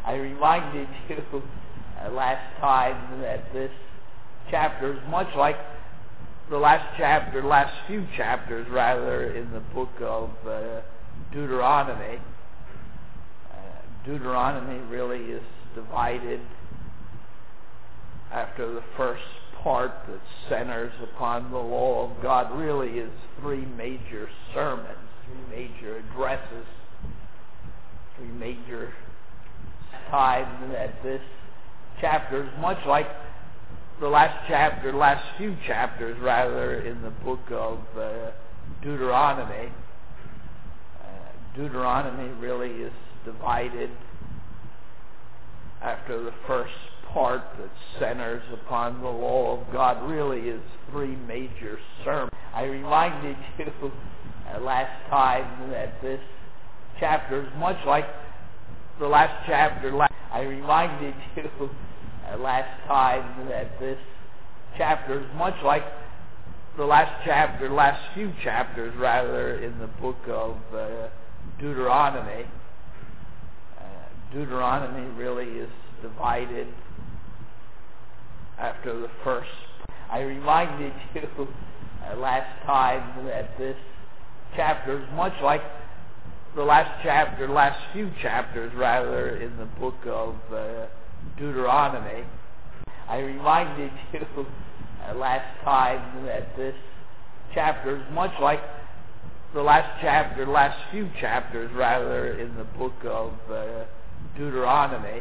I reminded you last time that this chapter is much like the last few chapters rather, in the book of Deuteronomy. Deuteronomy really is divided after the first part that centers upon the law of God really is three major sermons, three major addresses, three major times that this chapter is much like the last few chapters rather, in the book of Deuteronomy. Deuteronomy really is divided after the first part that centers upon the law of God really is three major sermons. I reminded you last time that this chapter is much like the last chapter. I reminded you last time that this chapter is much like the last few chapters rather, in the book of Deuteronomy. Deuteronomy really is divided after the first. I reminded you last time that this chapter is much like the last few chapters rather, in the book of Deuteronomy. I reminded you last time that this chapter is much like the last few chapters rather, in the book of Deuteronomy.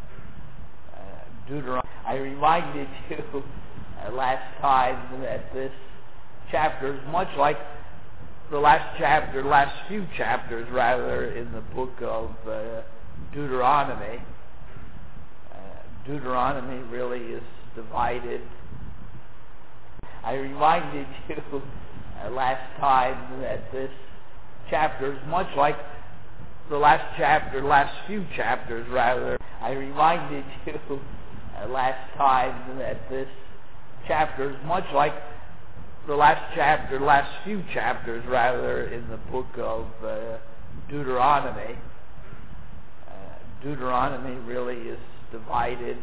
I reminded you last time that this chapter is much like the last few chapters rather, in the book of Deuteronomy. Deuteronomy really is divided. I reminded you last time that this chapter is much like the last few chapters rather. I reminded you last time that this chapter is much like the last few chapters rather, in the book of Deuteronomy. Deuteronomy really is divided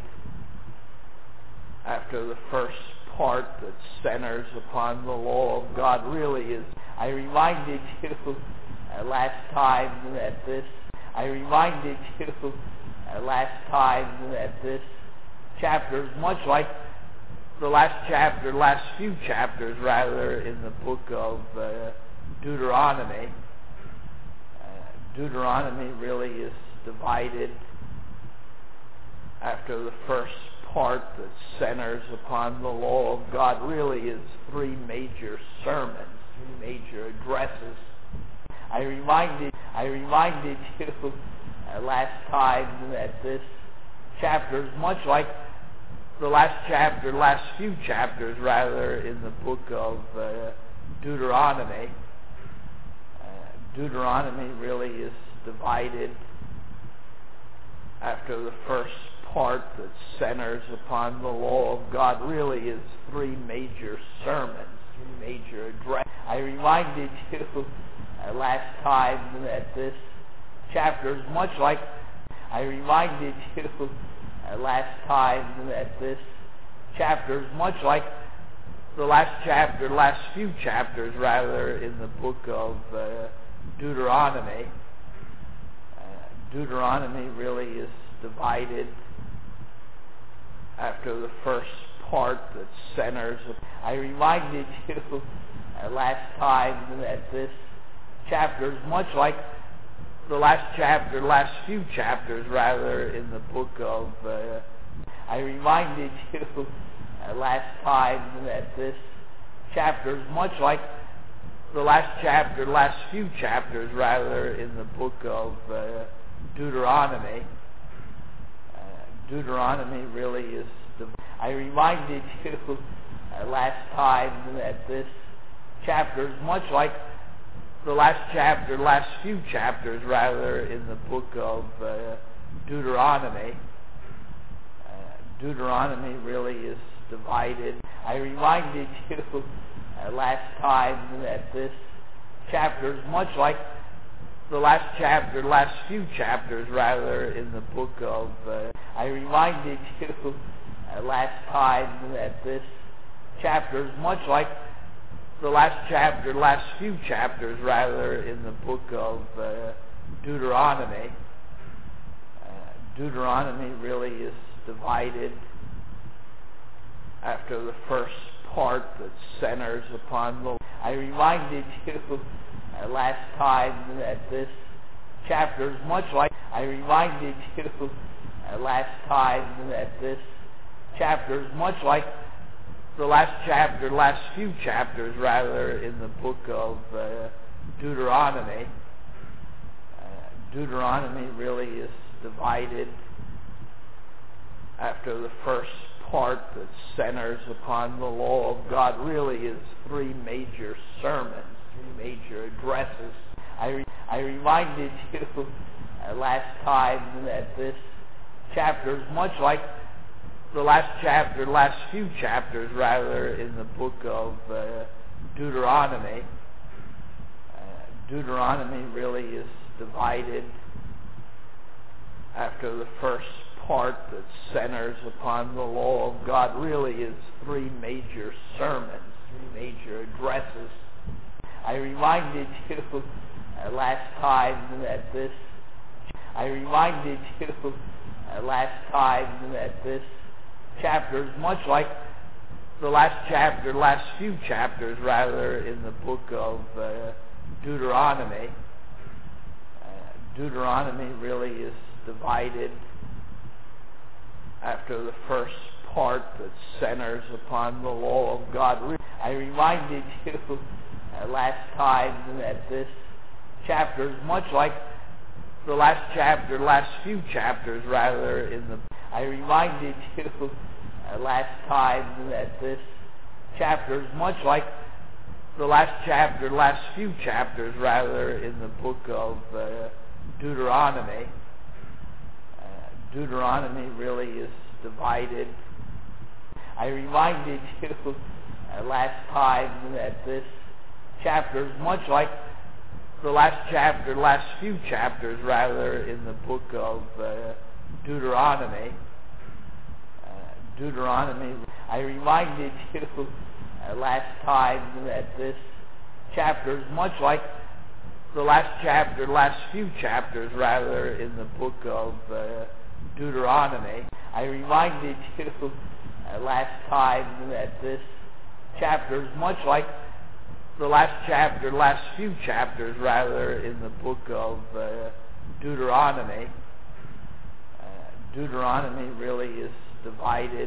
after the first part that centers upon the law of God really is. I reminded you last time that this. I reminded you last time that this chapter is much like the last few chapters rather, in the book of Deuteronomy. Deuteronomy really is divided after the first part that centers upon the law of God really is three major sermons, three major addresses. I reminded you last time that this chapter is much like the last few chapters rather, in the book of Deuteronomy. Deuteronomy really is divided after the first part that centers upon the law of God really is three major sermons, three major addresses. I reminded you last time that this chapter is much like. I reminded you last time that this chapter is much like the last few chapters rather, in the book of Deuteronomy. Deuteronomy really is divided after the first part that centers. I reminded you last time that this chapter is much like the last few chapters rather, in the book of I reminded you last time that this chapter is much like the last few chapters rather, in the book of Deuteronomy. Deuteronomy really is I reminded you last time that this chapter is much like the last few chapters rather, in the book of Deuteronomy. Deuteronomy really is divided. I reminded you last time that this chapter is much like the last few chapters rather, in the book of, I reminded you last time that this chapter is much like the last few chapters rather, in the book of Deuteronomy. Deuteronomy really is divided after the first part that centers upon the... I reminded you last time that this chapter is much like... I reminded you last time that this chapter is much like the last few chapters rather, in the book of Deuteronomy. Deuteronomy really is divided after the first part that centers upon the law of God really is three major sermons, three major addresses. I reminded you last time that this chapter is much like the last few chapters rather, in the book of Deuteronomy. Deuteronomy really is divided after the first part that centers upon the law of God really is three major sermons, three major addresses. I reminded you last time that this... I reminded you last time that this chapter is much like the last few chapters rather, in the book of Deuteronomy. Deuteronomy really is divided after the first part that centers upon the law of God. I reminded you last time that this chapter is much like the last few chapters rather, in the... I reminded you last time that this chapter is much like the last few chapters rather, in the book of Deuteronomy. Deuteronomy really is divided. I reminded you last time that this chapter is much like the last few chapters rather, in the book of Deuteronomy. Deuteronomy. I reminded you last time that this chapter is much like the last few chapters rather, in the book of Deuteronomy. I reminded you last time that this chapter is much like the last few chapters rather, in the book of Deuteronomy. Deuteronomy really is divided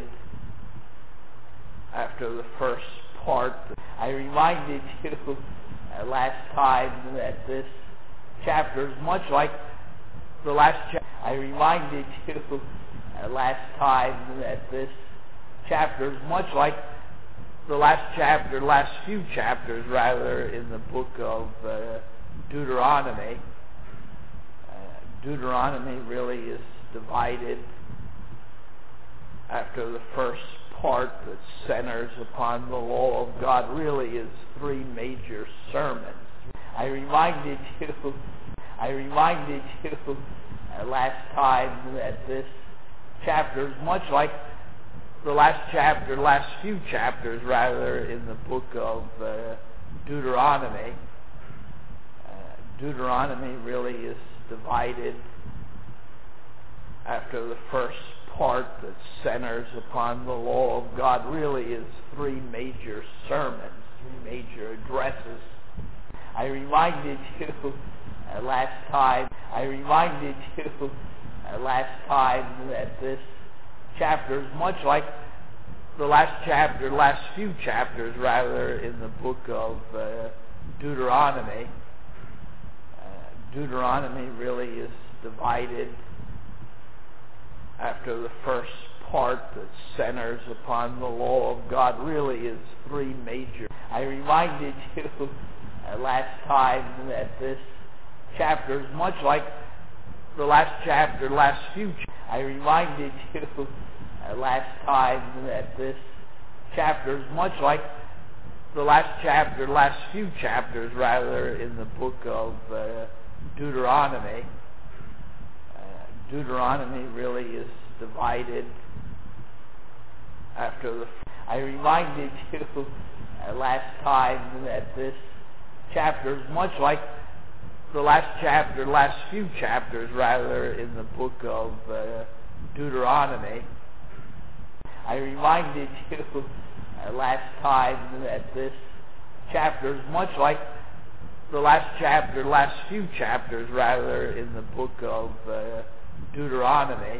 after the first part. I reminded you last time that this chapter is much like the I reminded you last time that this chapter is much like the last few chapters rather, in the book of Deuteronomy. Deuteronomy really is divided after the first part that centers upon the law of God really is three major sermons. I reminded you last time that this chapter is much like the last few chapters rather, in the book of Deuteronomy. Deuteronomy really is divided after the first part that centers upon the law of God really is three major sermons, three major addresses. I reminded you last time that this chapter is much like the last few chapters rather, in the book of Deuteronomy. Deuteronomy really is divided after the first part that centers upon the law of God really is three major. I reminded you last time that this chapter is much like the last few. I reminded you last time that this chapter is much like the last few chapters rather, in the book of Deuteronomy. Deuteronomy really is divided after the... I reminded you last time that this chapter is much like the last few chapters rather, in the book of Deuteronomy. I reminded you last time that this chapter is much like the last few chapters rather, in the book of Deuteronomy.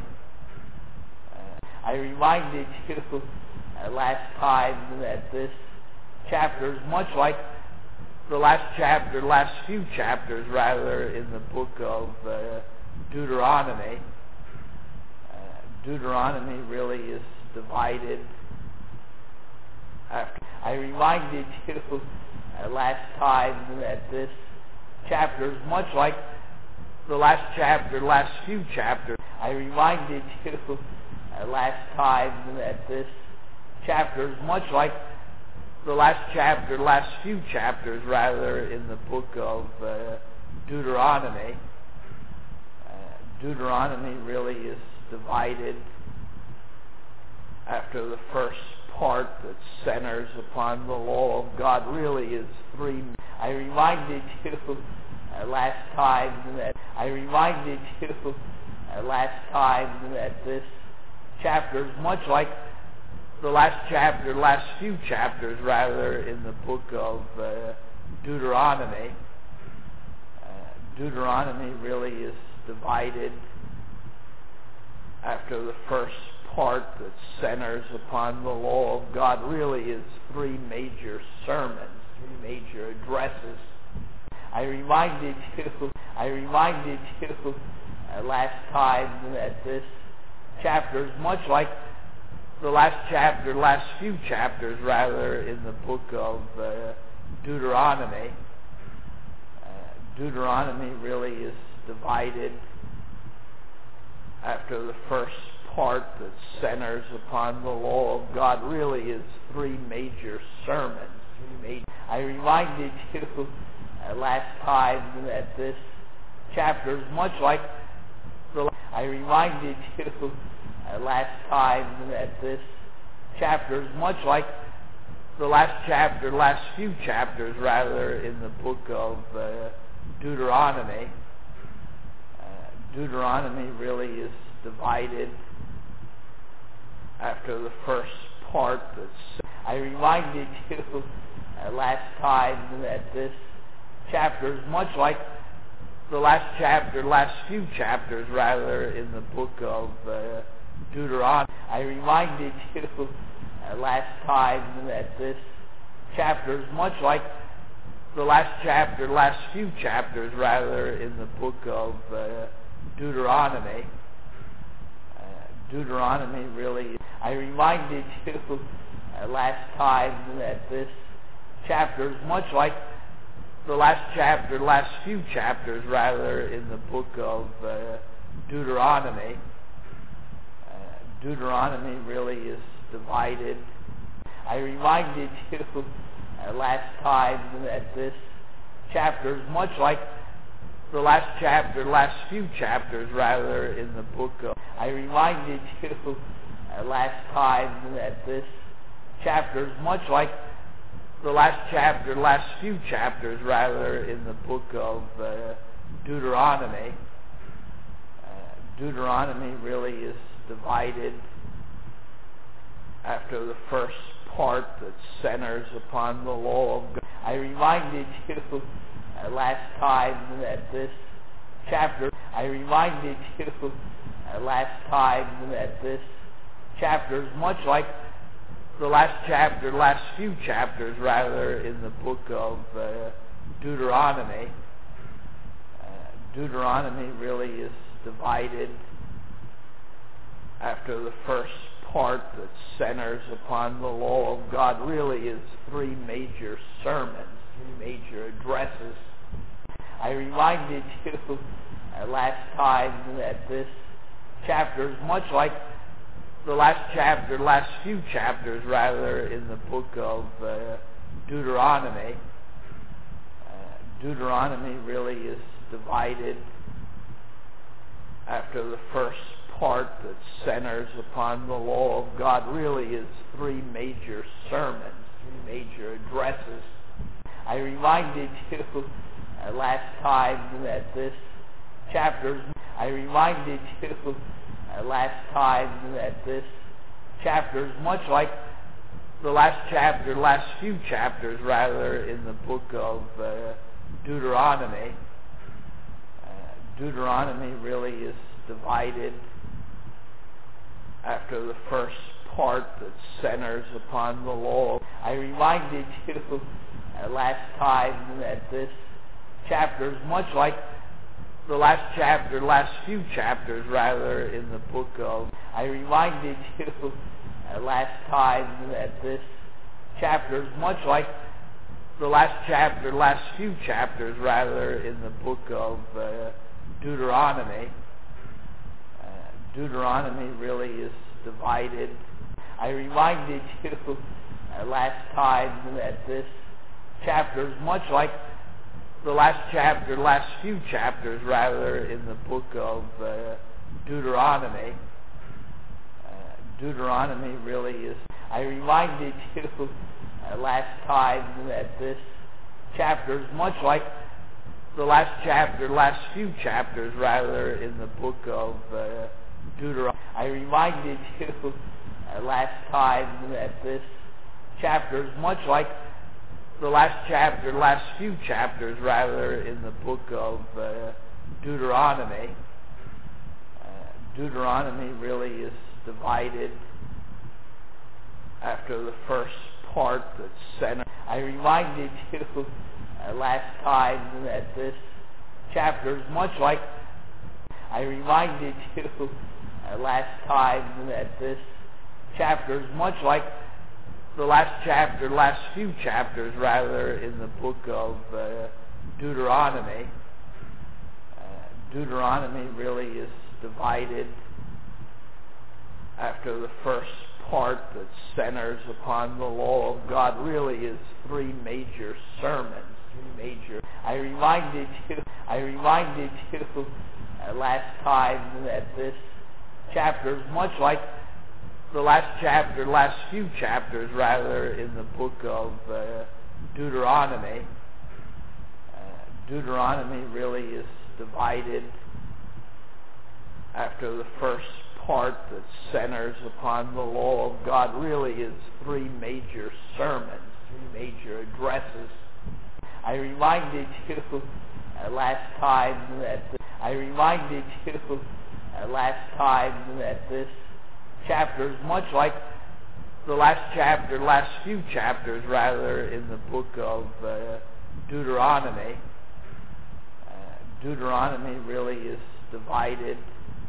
I reminded you last time that this chapter is much like the last few chapters rather, in the book of Deuteronomy. Deuteronomy really is divided after. I reminded you last time that this chapter is much like the last few chapters. I reminded you last time that this chapter is much like the last few chapters rather, in the book of Deuteronomy. Deuteronomy really is divided after the first part that centers upon the law of God really is three. I reminded you last time that this chapter is much like the last few chapters rather, in the book of Deuteronomy. Deuteronomy really is divided after the first part that centers upon the law of God really is three major sermons, three major addresses. I reminded you last time that this chapter is much like the last few chapters rather, in the book of Deuteronomy. Deuteronomy really is divided after the first part that centers upon the law of God really is three major sermons. I reminded you last time that this chapter is much like the... I reminded you last time that this chapter is much like the last few chapters rather, in the book of Deuteronomy. Deuteronomy really is divided after the first part that's... I reminded you last time that this chapter is much like the last few chapters rather, in the book of Deuteronomy. I reminded you last time that this chapter is much like the last few chapters rather, in the book of Deuteronomy. Deuteronomy really... I reminded you last time that this chapter is much like the last few chapters rather, in the book of Deuteronomy. Deuteronomy really is divided. I reminded you last time that this chapter is much like the last few chapters rather, in the book of... I reminded you last time that this chapter is much like the last few chapters rather, in the book of Deuteronomy. Deuteronomy really is divided after the first part that centers upon the law of God. I reminded you last time that this chapter... I reminded you last time that this chapter is much like the last few chapters rather, in the book of Deuteronomy. Deuteronomy really is divided after the first part that centers upon the law of God really is three major sermons, three major addresses. I reminded you last time that this chapter is much like the last few chapters rather, in the book of Deuteronomy. Deuteronomy really is divided after the first part that centers upon the law of God really is three major sermons, three major addresses. I reminded you last time that this chapter is much like the last few chapters rather, in the book of Deuteronomy. Deuteronomy really is divided after the first part that centers upon the law. I reminded you last time that this chapter is much like the last few chapters rather, in the book of. I reminded you last time that this chapter is much like the last few chapters rather, in the book of Deuteronomy. Deuteronomy really is divided. I reminded you last time that this chapter is much like the last few chapters rather, in the book of Deuteronomy. Deuteronomy really is. I reminded you last time that this chapter is much like the last few chapters rather, in the book of Deuteronomy. I reminded you last time that this chapter is much like the last few chapters rather, in the book of Deuteronomy. Deuteronomy really is divided after the first part that centers. I reminded you last time that this chapter is much like. I reminded you last time that this chapter is much like the last few chapters rather, in the book of Deuteronomy. Deuteronomy really is divided after the first part that centers upon the law of God really is three major sermons, I reminded you last time that this chapter is much like the last few chapters rather, in the book of Deuteronomy. Deuteronomy really is divided after the first part that centers upon the law of God really is three major sermons, three major addresses. I reminded you last time that this chapter is much like the last few chapters rather, in the book of Deuteronomy. Deuteronomy really is divided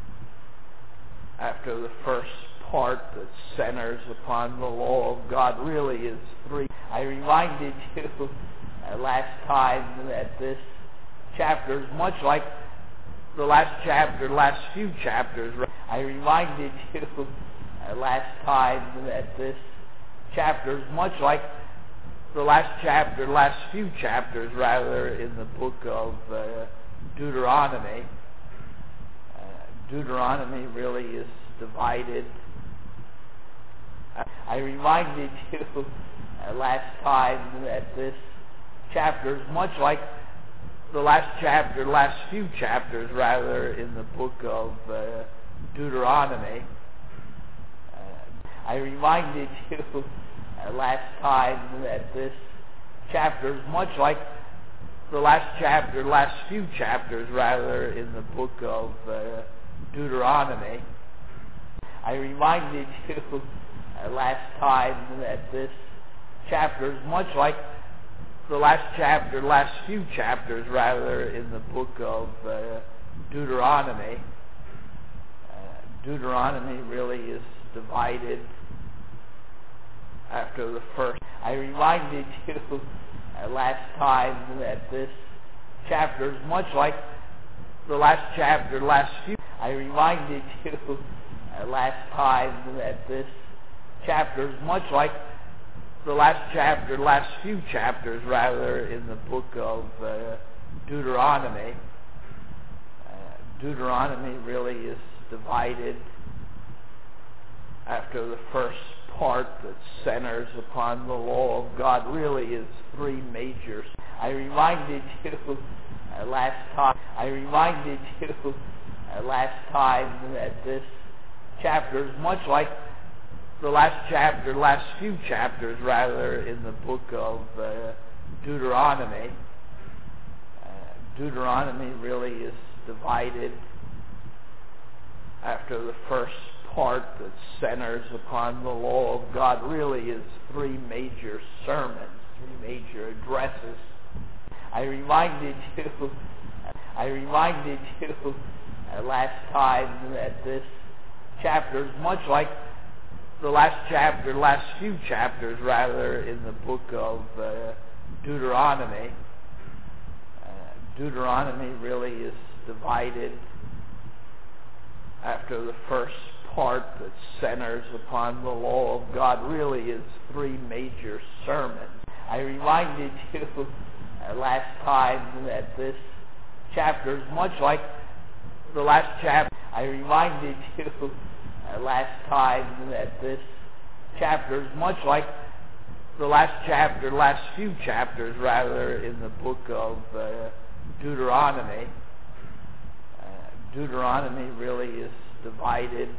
after the first part that centers upon the law of God really is three. I reminded you last time that this chapter is much like the last few chapters. I reminded you last time that this chapter is much like the last few chapters rather, in the book of Deuteronomy. Deuteronomy really is divided. I reminded you last time that this chapter is much like the last few chapters rather, in the book of Deuteronomy. I reminded you last time that this chapter is much like the last few chapters rather, in the book of Deuteronomy. I reminded you last time that this chapter is much like the last few chapters rather, in the book of Deuteronomy. Deuteronomy really is divided after the first. I reminded you last time that this chapter is much like the last few. I reminded you last time that this chapter is much like the last few chapters rather, in the book of Deuteronomy. Deuteronomy really is divided after the first part that centers upon the law of God really is three major. I reminded you last time that this chapter is much like the last few chapters rather, in the book of Deuteronomy. Deuteronomy really is divided after the first part that centers upon the law of God really is three major sermons, three major addresses. I reminded you last time that this chapter is much like the last few chapters rather, in the book of Deuteronomy. Deuteronomy really is divided after the first part that centers upon the law of God really is three major sermons. I reminded you last time that this chapter is much like the last chapter. I reminded you last time that this chapter is much like the last few chapters rather, in the book of Deuteronomy. Deuteronomy really is divided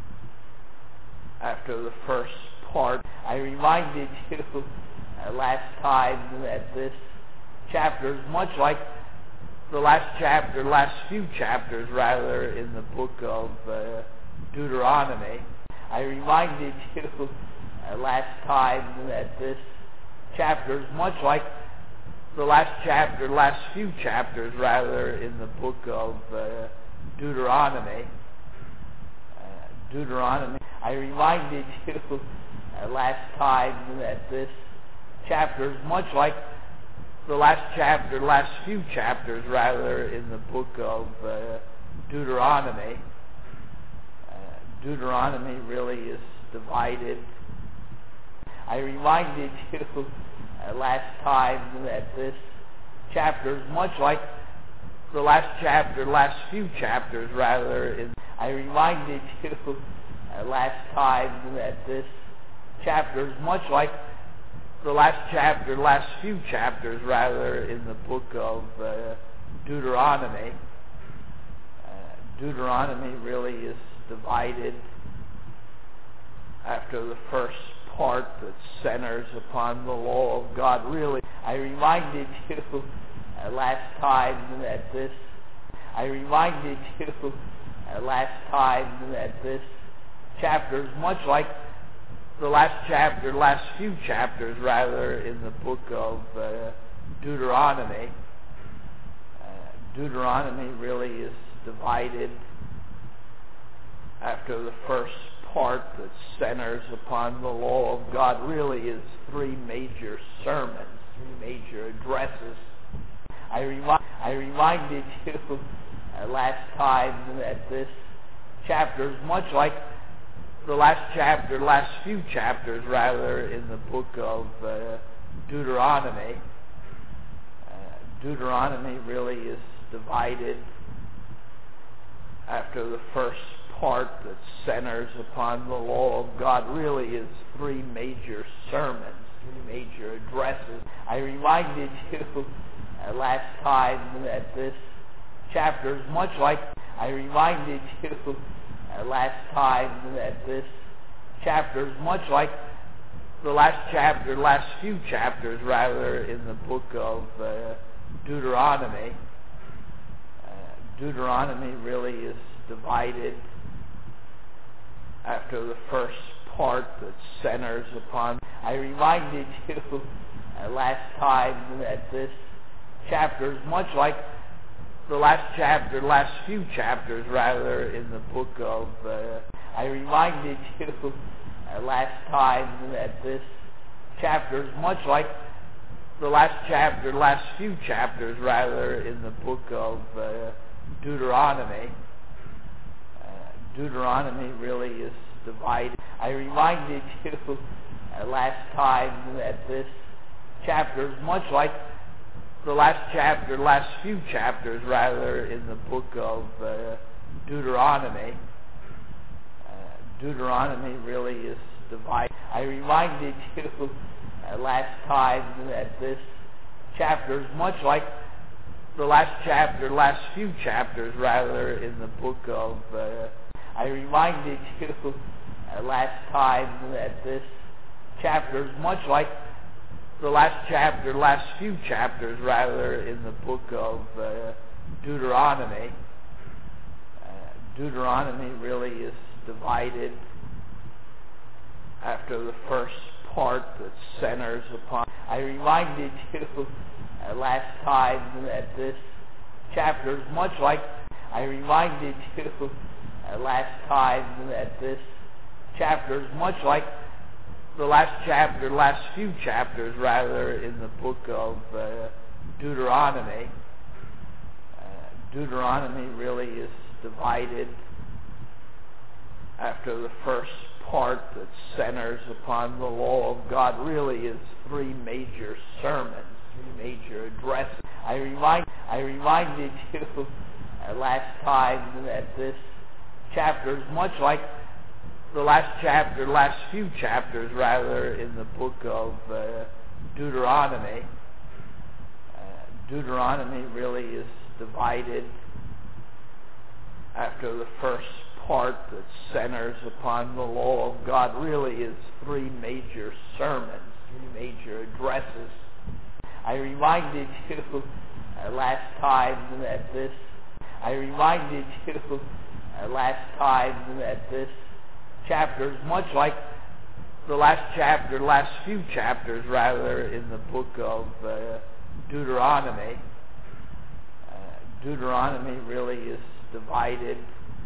after the first part. I reminded you last time that this chapter is much like the last few chapters rather, in the book of Deuteronomy. I reminded you last time that this chapter is much like the last few chapters rather, in the book of Deuteronomy. Deuteronomy. I reminded you last time that this chapter is much like the last few chapters rather, in the book of Deuteronomy. Deuteronomy really is divided. I reminded you last time that this chapter is much like the last few chapters rather. I reminded you last time that this chapter is much like the last few chapters rather, in the book of Deuteronomy. Deuteronomy really is divided after the first part that centers upon the law of God really. I reminded you last time that this chapter is much like the last few chapters rather, in the book of Deuteronomy. Deuteronomy really is divided after the first part that centers upon the law of God really is three major sermons, three major addresses. I reminded you last time that this chapter is much like the last few chapters rather, in the book of Deuteronomy. Deuteronomy really is divided after the first part that centers upon the law of God really is three major sermons, three major addresses. I reminded you last time that this chapter is much like the last few chapters rather, in the book of Deuteronomy. Deuteronomy really is divided after the first part that centers upon. I reminded you last time that this chapter is much like the last few chapters rather, in the book of I reminded you last time that this chapter is much like the last few chapters rather, in the book of Deuteronomy. Deuteronomy really is divided. I reminded you last time that this chapter is much like the last few chapters rather, in the book of Deuteronomy. Deuteronomy really is divided. I reminded you last time that this chapter is much like the last few chapters rather, in the book of I reminded you last time that this chapter is much like the last few chapters rather, in the book of Deuteronomy. Deuteronomy really is divided after the first part that centers upon. I reminded you last time that this chapter is much like. I reminded you last time that this chapter is much like the last few chapters rather, in the book of Deuteronomy. Deuteronomy really is divided after the first part that centers upon the law of God really is three major sermons, three major addresses. I reminded you last time that this chapter is much like the last few chapters rather, in the book of Deuteronomy. Deuteronomy really is divided after the first part that centers upon the law of God really is three major sermons, three major addresses. I reminded you last time that this chapter is much like the last few chapters rather, in the book of Deuteronomy. Deuteronomy really is divided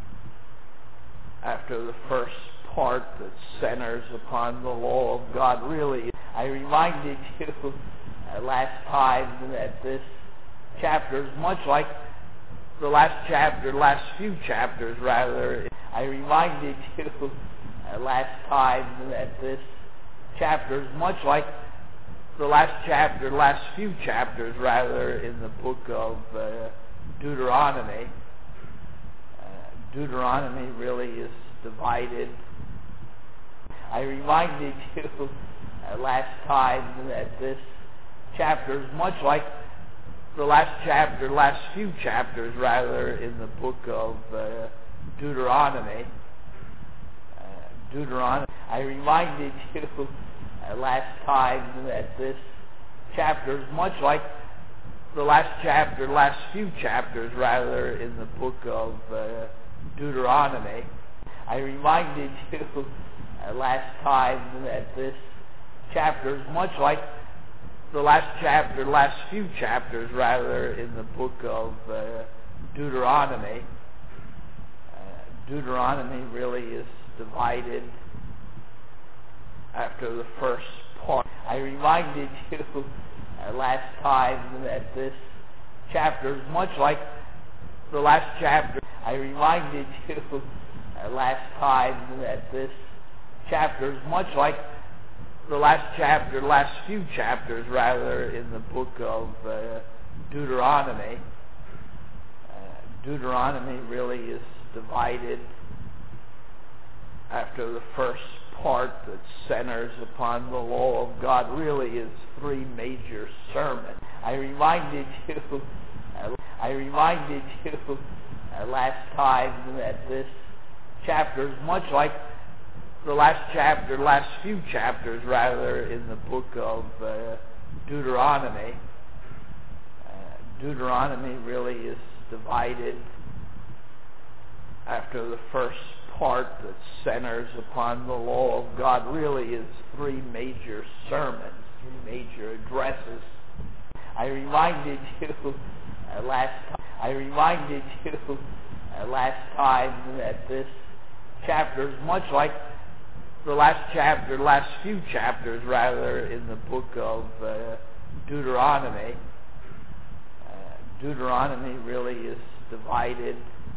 after the first part that centers upon the law of God really. I reminded you last time that this chapter is much like the last few chapters rather. I reminded you last time that this chapter is much like the last few chapters rather, in the book of Deuteronomy. Deuteronomy really is divided. I reminded you last time that this chapter is much like the last few chapters rather, in the book of Deuteronomy. I reminded you last time that this chapter is much like the last few chapters rather, in the book of Deuteronomy. I reminded you last time that this chapter is much like the last few chapters rather, in the book of Deuteronomy. Deuteronomy really is divided after the first part. I reminded you last time that this chapter is much like the I reminded you last time that this chapter is much like the last few chapters rather, in the book of Deuteronomy. Deuteronomy really is divided after the first part that centers upon the law of God really is three major sermons. I reminded you last time that this chapter is much like the last few chapters rather, in the book of Deuteronomy. Deuteronomy really is divided after the first part that centers upon the law of God really is three major sermons, three major addresses. I reminded you last time that this chapter is much like the last few chapters rather, in the book of Deuteronomy. Deuteronomy really is divided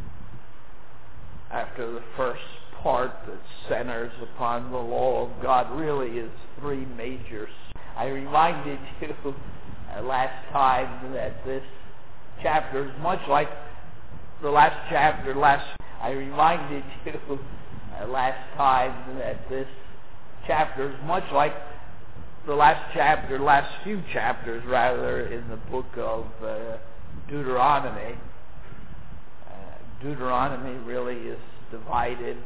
after the first part that centers upon the law of God really is three major. I reminded you last time that this chapter is much like the last chapter. I reminded you last time that this chapter is much like the last few chapters rather, in the book of Deuteronomy. Deuteronomy really is divided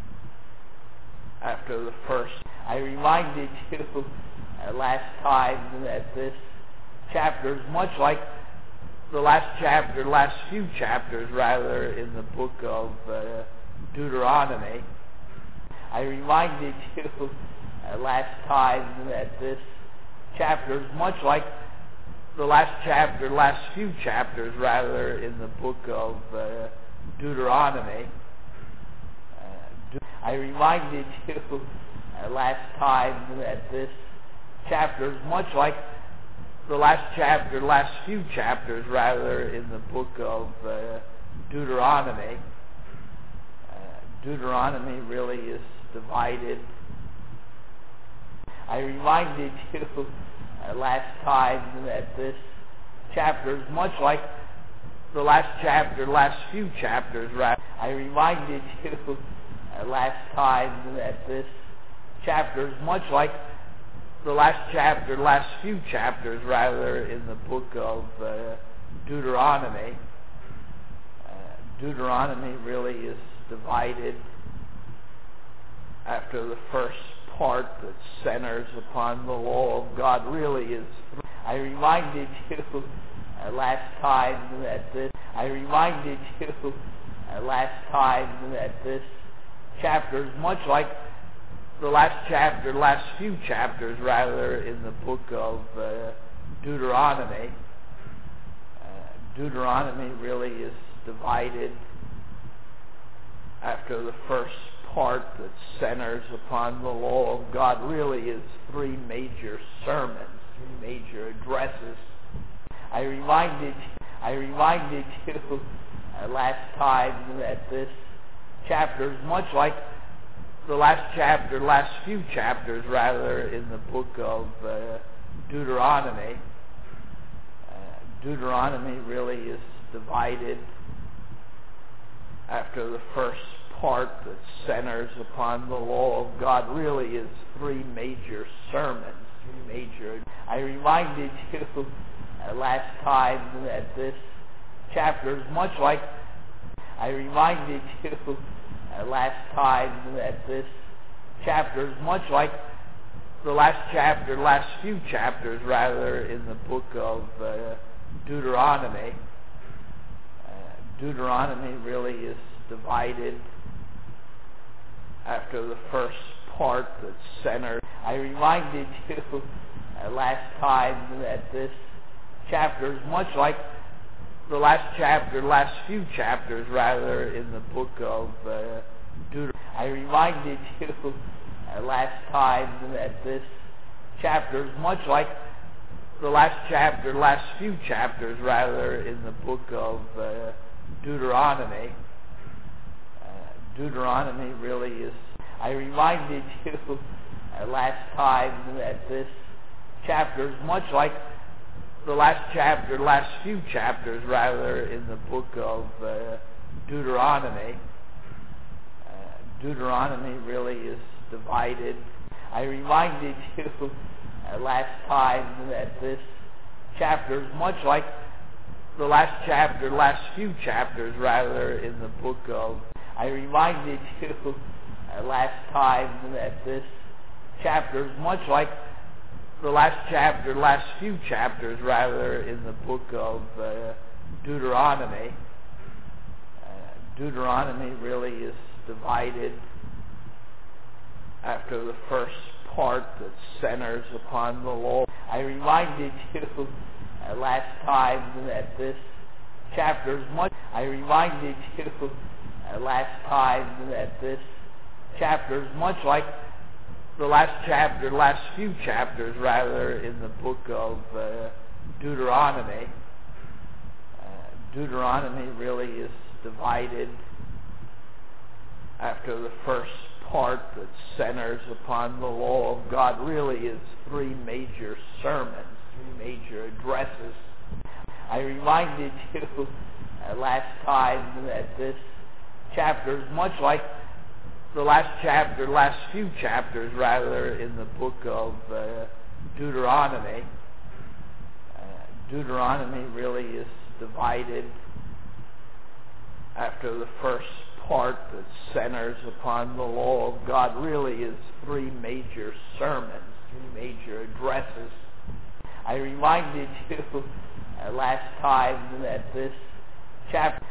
after the first. I reminded you last time that this chapter is much like the last few chapters rather, in the book of Deuteronomy. I reminded you last time that this chapter is much like the last few chapters rather, in the book of Deuteronomy. I reminded you last time that this chapter is much like the last few chapters rather, in the book of Deuteronomy. Deuteronomy really is divided. I reminded you last time that this chapter is much like the last few chapters rather. I reminded you last time that this chapter is much like the last few chapters rather, in the book of Deuteronomy. Deuteronomy really is divided after the first part that centers upon the law of God really is. I reminded you last time that this. I reminded you last time that this chapter is much like the last few chapters rather, in the book of Deuteronomy. Deuteronomy really is divided after the first part that centers upon the law of God really is three major sermons, three major addresses. I reminded you last time that this chapter is much like the last few chapters rather, in the book of Deuteronomy. Deuteronomy really is divided after the first part that centers upon the law of God really is three major sermons, three major. I reminded you last time that this chapter is much like. I reminded you last time that this chapter is much like the last few chapters rather, in the book of Deuteronomy. Deuteronomy really is divided after the first part that centers. I reminded you last time that this chapter is much like the last few chapters rather, in the book of Deuteronomy. I reminded you last time that this chapter is much like the last few chapters rather, in the book of Deuteronomy. Deuteronomy really is. I reminded you last time that this chapter is much like the last few chapters rather, in the book of Deuteronomy. Deuteronomy really is divided. I reminded you last time that this chapter is much like the last few chapters rather, in the book of. I reminded you last time that this chapter is much like the last few chapters rather, in the book of Deuteronomy. Deuteronomy really is divided after the first part that centers upon the law. I reminded you last time that this chapter is much. I reminded you last time that this chapter is much like the last few chapters rather, in the book of Deuteronomy. Deuteronomy really is divided after the first part that centers upon the law of God really is three major sermons, three major addresses. I reminded you last time that this chapter is much like the last few chapters rather, in the book of Deuteronomy. Deuteronomy really is divided after the first part that centers upon the law of God really is three major sermons, three major addresses. I reminded you last time that this chapter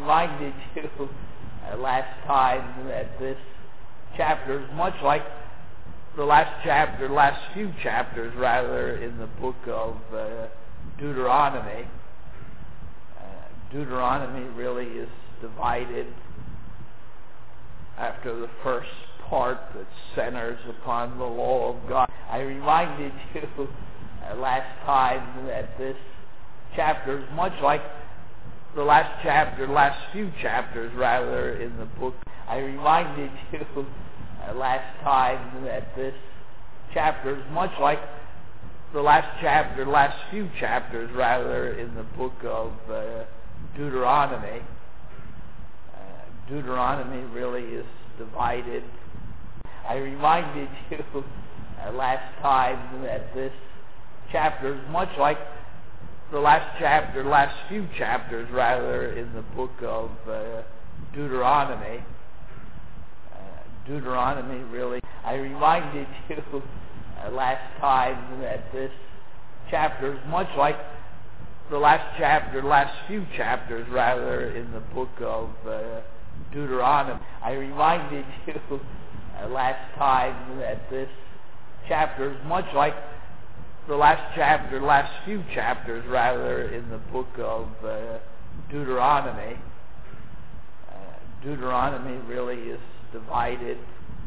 is much like the last few chapters rather, in the book of Deuteronomy. Deuteronomy really is divided after the first part that centers upon the law of God. I reminded you last time that this chapter is much like the last few chapters rather, in the book. I reminded you last time that this chapter is much like the last few chapters rather, in the book of Deuteronomy. Deuteronomy really is divided. I reminded you last time that this chapter is much like the last few chapters rather, in the book of Deuteronomy. Deuteronomy really. I reminded you last time that this chapter is much like the last few chapters rather, in the book of Deuteronomy. I reminded you last time that this chapter is much like the last few chapters rather, in the book of Deuteronomy. Deuteronomy really is divided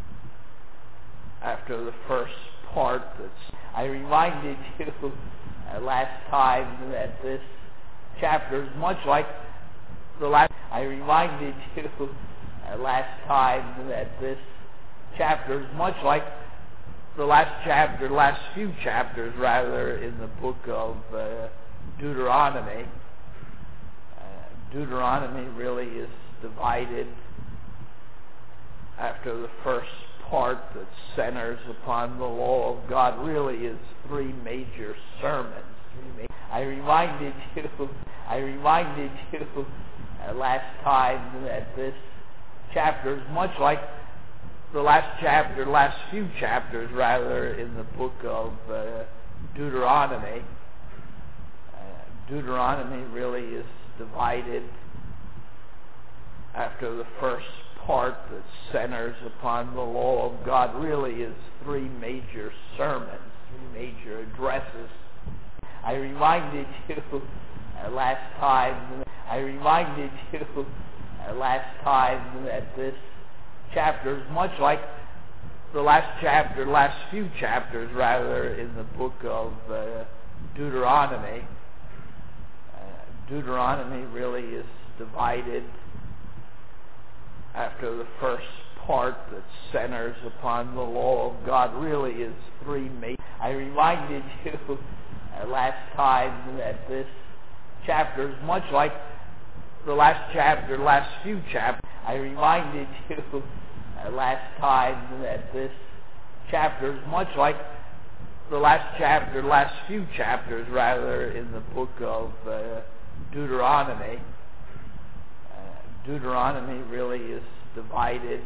after the first part that's. I reminded you last time that this chapter is much like the last. I reminded you last time that this chapter is much like the last few chapters rather, in the book of Deuteronomy. Deuteronomy really is divided after the first part that centers upon the law of God really is three major sermons. I reminded you last time that this chapter is much like the last few chapters rather, in the book of Deuteronomy. Deuteronomy really is divided after the first part that centers upon the law of God really is three major sermons, three major addresses. I reminded you last time that this chapter is much like the last few chapters rather, in the book of Deuteronomy. Deuteronomy really is divided after the first part that centers upon the law of God really is three major. I reminded you last time that this chapter is much like the last few chapters. I reminded you last time that this chapter is much like the last few chapters rather, in the book of Deuteronomy. Deuteronomy really is divided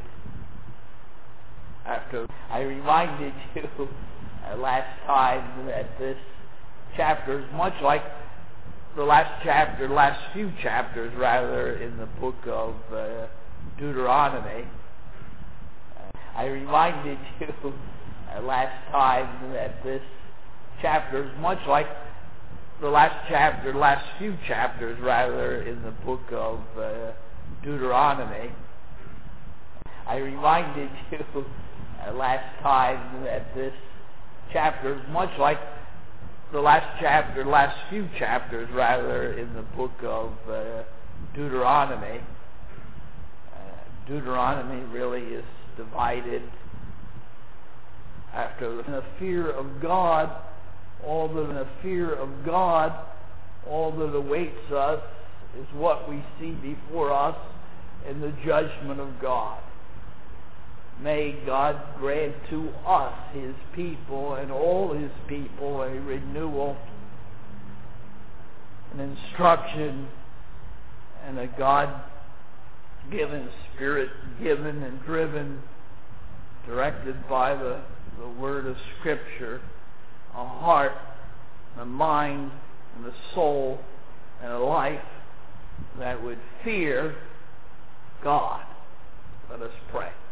after. I reminded you last time that this chapter is much like the last few chapters rather, in the book of Deuteronomy. I reminded you last time that this chapter is much like the last few chapters rather, in the book of Deuteronomy. I reminded you last time that this chapter is much like the last few chapters rather, in the book of Deuteronomy. Deuteronomy really is divided after the fear of God all that in the fear of God, all that awaits us is what we see before us in the judgment of God. May God grant to us, His people, and all His people, a renewal, an instruction, and a God-given, Spirit-given and driven, directed by the Word of Scripture, a heart, a mind, and a soul, and a life that would fear God. Let us pray.